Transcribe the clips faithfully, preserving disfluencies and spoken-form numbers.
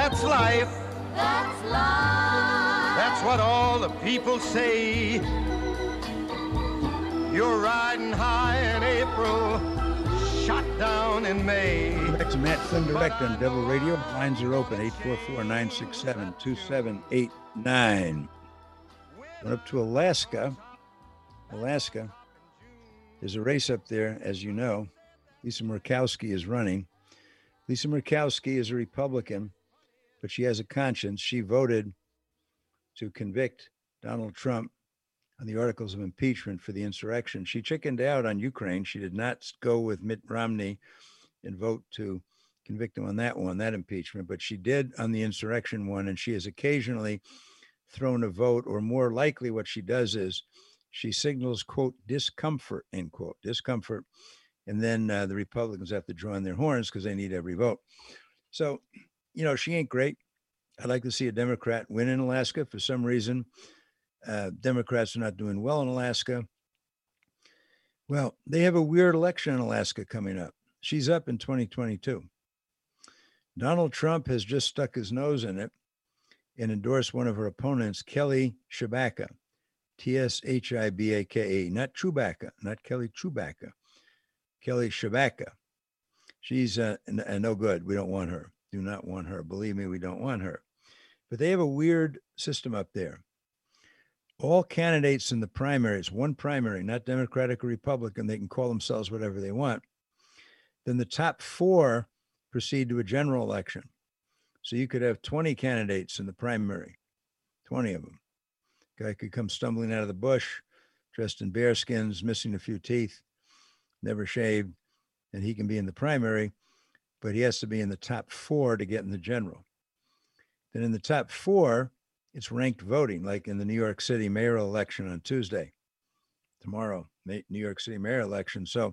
That's life. That's life. That's what all the people say. You're riding high in April, shot down in May. Back to Matt Flynn Direct on Devil Radio. Lines are open, eight four four, nine six seven, two seven eight nine. Went up to Alaska. Alaska. There's a race up there, as you know. Lisa Murkowski is running. Lisa Murkowski is a Republican, but she has a conscience. She voted to convict Donald Trump on the articles of impeachment for the insurrection. She chickened out on Ukraine. She did not go with Mitt Romney and vote to convict him on that one, that impeachment, but she did on the insurrection one, and she has occasionally thrown a vote, or more likely what she does is she signals, quote, discomfort, end quote, discomfort, and then uh, the Republicans have to draw in their horns because they need every vote. So, you know, she ain't great. I'd like to see a Democrat win in Alaska. For some reason, uh, Democrats are not doing well in Alaska. Well, they have a weird election in Alaska coming up. She's up in twenty twenty-two. Donald Trump has just stuck his nose in it and endorsed one of her opponents, Kelly Tshibaka, T S H I B A K A, not Chewbacca, not Kelly Chewbacca, Kelly Tshibaka. She's uh, n- uh, no good. We don't want her. Do not want her. Believe me, we don't want her. But they have a weird system up there. All candidates in the primaries, one primary, not Democratic or Republican, they can call themselves whatever they want. Then the top four proceed to a general election. So you could have twenty candidates in the primary, twenty of them. Guy could come stumbling out of the bush, dressed in bearskins, missing a few teeth, never shaved, and he can be in the primary, but he has to be in the top four to get in the general. Then in the top four, it's ranked voting, like in the New York City mayoral election on Tuesday, tomorrow, New York City mayor election. So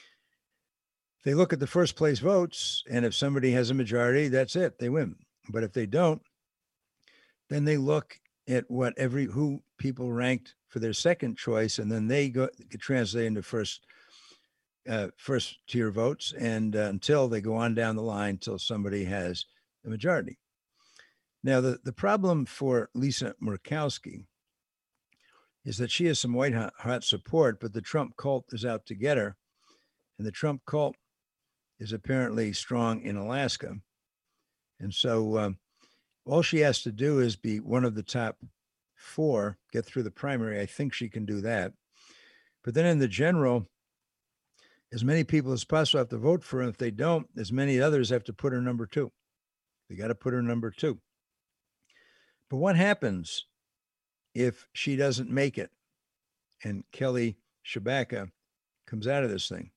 they look at the first place votes, and if somebody has a majority, that's it, they win. But if they don't, then they look at what every who people ranked for their second choice, and then they go get translated into first uh, first tier votes, and uh, until they go on down the line till somebody has a majority. Now, the, the problem for Lisa Murkowski is that she has some white hot, hot support, but the Trump cult is out to get her, and the Trump cult is apparently strong in Alaska. And so um, all she has to do is be one of the top four, get through the primary. I think she can do that. But then in the general, as many people as possible have to vote for her. If they don't, as many others have to put her number two. They got to put her number two. But what happens if she doesn't make it and Kelly Tshibaka comes out of this thing?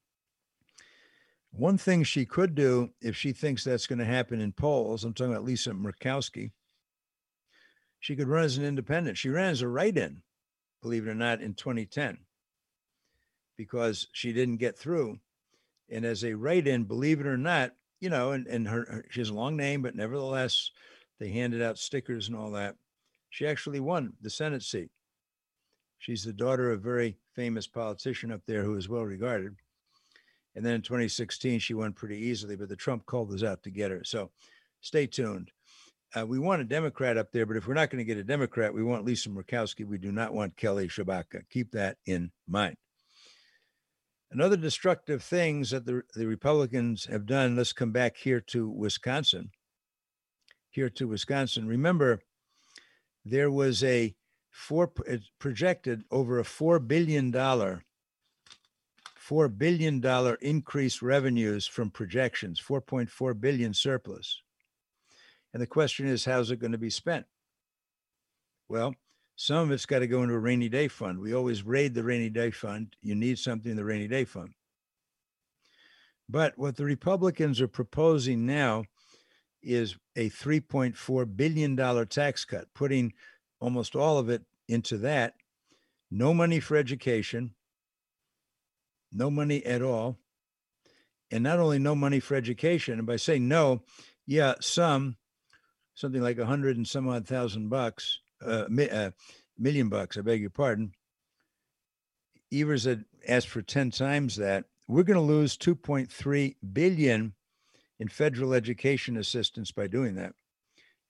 One thing she could do, if she thinks that's going to happen in polls, I'm talking about Lisa Murkowski, she could run as an independent. She ran as a write-in, believe it or not, in twenty ten, because she didn't get through. And as a write-in, believe it or not, you know, and, and her, her she has a long name, but nevertheless, they handed out stickers and all that. She actually won the Senate seat. She's the daughter of a very famous politician up there who is well regarded. And then in twenty sixteen, she won pretty easily, but the Trump cult was out to get her. So stay tuned. Uh, we want a Democrat up there, but if we're not going to get a Democrat, we want Lisa Murkowski. We do not want Kelly Tshibaka. Keep that in mind. Another destructive things that the, the Republicans have done, let's come back here to Wisconsin. Here to Wisconsin. Remember, there was a four, it's projected over a four billion dollars four billion dollars increased revenues from projections, four point four billion dollars surplus. And the question is, how's it going to be spent? Well, some of it's got to go into a rainy day fund. We always raid the rainy day fund. You need something in the rainy day fund. But what the Republicans are proposing now is a three point four billion dollars tax cut, putting almost all of it into that. No money for education, no money at all. And not only no money for education, and by saying no, yeah, some, something like a hundred and some odd thousand bucks, uh, mi- uh, million bucks, I beg your pardon. Evers had asked for ten times that. We're going to lose two point three billion dollars in federal education assistance by doing that.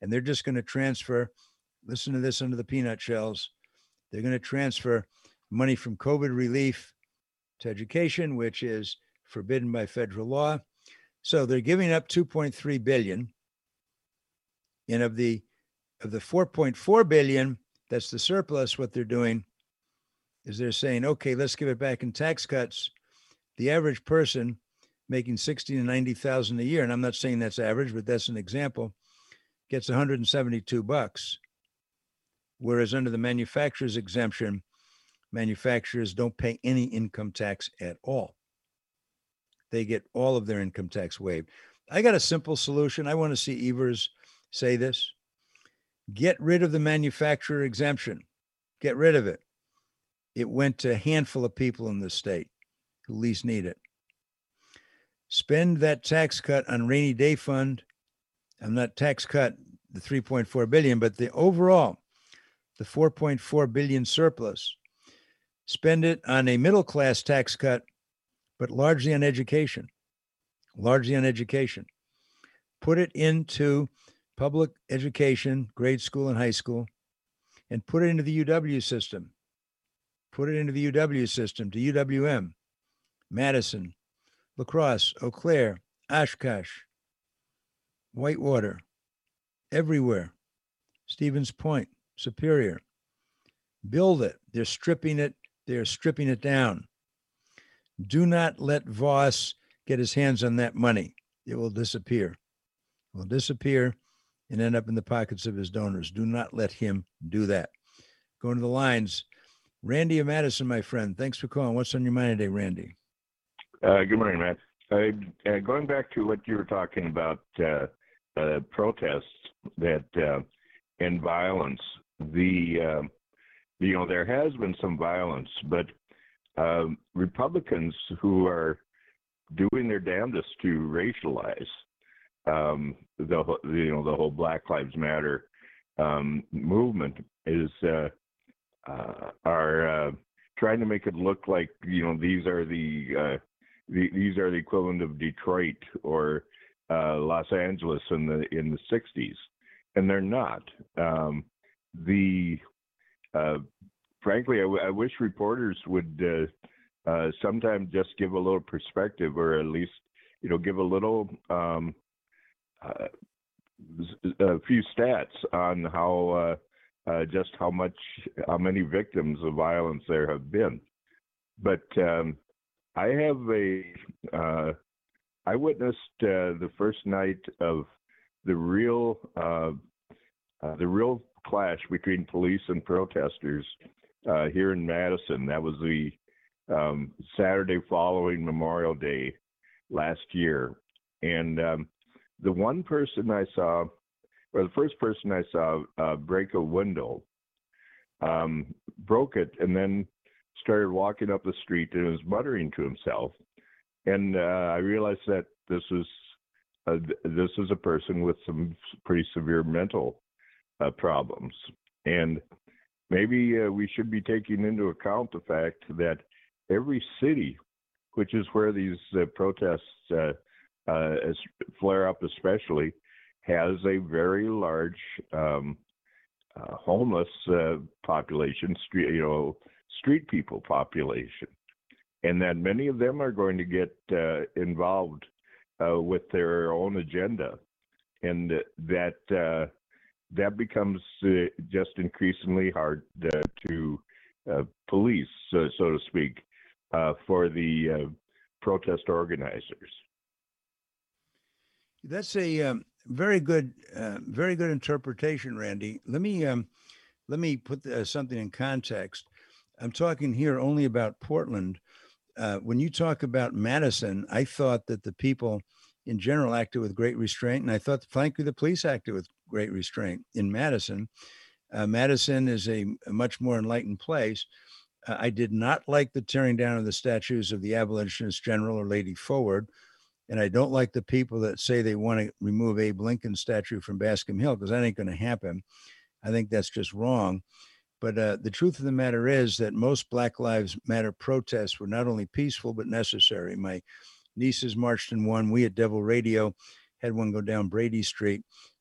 and they're just going to transfer, listen to this under the peanut shells, they're going to transfer money from COVID relief to education, which is forbidden by federal law. So they're giving up two point three billion dollars. And of the of the four point four billion dollars, that's the surplus, what they're doing is they're saying, okay, let's give it back in tax cuts. The average person making sixty to ninety thousand a year, and I'm not saying that's average, but that's an example, gets one hundred seventy-two bucks. Whereas under the manufacturer's exemption, manufacturers don't pay any income tax at all. They get all of their income tax waived. I got a simple solution. I want to see Evers say this. Get rid of the manufacturer exemption. Get rid of it. It went to a handful of people in the state who least need it. Spend that tax cut on rainy day fund. I'm not tax cut the three point four billion dollars, but the overall, the four point four billion dollars surplus. Spend it on a middle class tax cut, but largely on education, largely on education. Put it into public education, grade school and high school, and put it into the U W system. Put it into the U W system, to U W M, Madison, La Crosse, Eau Claire, Oshkosh, Whitewater, everywhere, Stevens Point, Superior. Build it. They're stripping it. They're stripping it down. Do not let Voss get his hands on that money. It will disappear. It will disappear and end up in the pockets of his donors. Do not let him do that. Going to the lines. Randy of Madison, my friend. Thanks for calling. What's on your mind today, Randy? Uh, good morning, Matt. Uh, uh, going back to what you were talking about, uh, uh, protests that uh, and violence, the uh, you know, there has been some violence, but uh, Republicans who are doing their damnedest to racialize um, the you know the whole Black Lives Matter um, movement is uh, uh, are uh, trying to make it look like you know these are the, uh, the these are the equivalent of Detroit or uh, Los Angeles in the in the sixties, and they're not. Um, the uh, frankly, I, w- I wish reporters would uh, uh, sometimes just give a little perspective, or at least you know give a little um, uh, a few stats on how uh, uh, just how much how many victims of violence there have been. But um, I have a uh, I witnessed uh, the first night of the real uh, uh, the real clash between police and protesters uh, here in Madison. That was the um, Saturday following Memorial Day last year, and um, the one person I saw, or the first person I saw uh, break a window, um, broke it, and then started walking up the street and was muttering to himself. And uh, I realized that this was uh, this is a person with some pretty severe mental uh, problems, and maybe uh, we should be taking into account the fact that every city, which is where these uh, protests uh, uh, flare up, especially, has a very large um, uh, homeless uh, population, street you know street people population. And that many of them are going to get uh, involved uh, with their own agenda, and that uh, that becomes uh, just increasingly hard uh, to uh, police, so, so to speak, uh, for the uh, protest organizers. That's a um, very good, uh, very good interpretation, Randy. Let me um, let me put uh, something in context. I'm talking here only about Portland. Uh, when you talk about Madison, I thought that the people in general acted with great restraint, and I thought, frankly, the police acted with great restraint in Madison. Uh, Madison is a, a much more enlightened place. Uh, I did not like the tearing down of the statues of the Abolitionist General or Lady Forward, and I don't like the people that say they want to remove Abe Lincoln's statue from Bascom Hill, because that ain't going to happen. I think that's just wrong. But uh, the truth of the matter is that most Black Lives Matter protests were not only peaceful, but necessary. My nieces marched in one. We at Devil Radio had one go down Brady Street.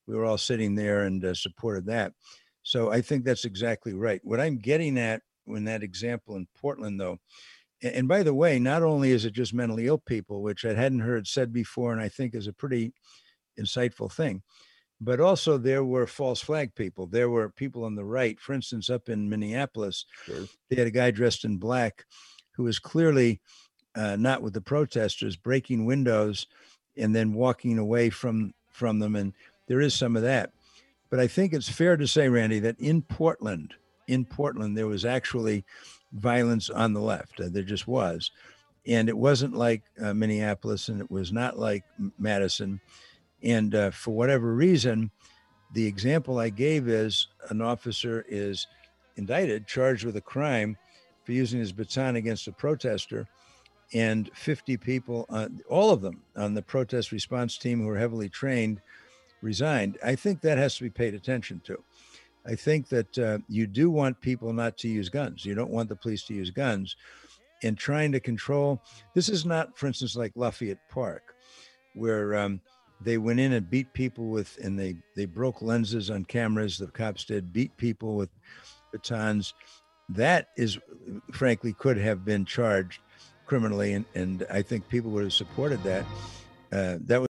we were all sitting there and uh, supported that. So I think that's exactly right. What I'm getting at in that example in Portland, though, and, and by the way, not only is it just mentally ill people, which I hadn't heard said before, and I think is a pretty insightful thing, but also there were false flag people. There were people on the right, for instance, up in Minneapolis, Sure. they had a guy dressed in black who was clearly uh, not with the protesters, breaking windows and then walking away from, from them. And there is some of that. But I think it's fair to say, Randy, that in Portland, in Portland, there was actually violence on the left. Uh, there just was. And it wasn't like uh, Minneapolis, and it was not like Madison. And uh, for whatever reason, the example I gave is an officer is indicted, charged with a crime for using his baton against a protester, and fifty people, uh, all of them on the protest response team who are heavily trained, resigned. I think that has to be paid attention to. I think that uh, you do want people not to use guns. You don't want the police to use guns. And trying to control, this is not, for instance, like Lafayette Park, where um, they went in and beat people with, and they, they broke lenses on cameras, the cops did, beat people with batons. That is, frankly, could have been charged criminally, and, and I think people would have supported that. Uh, that was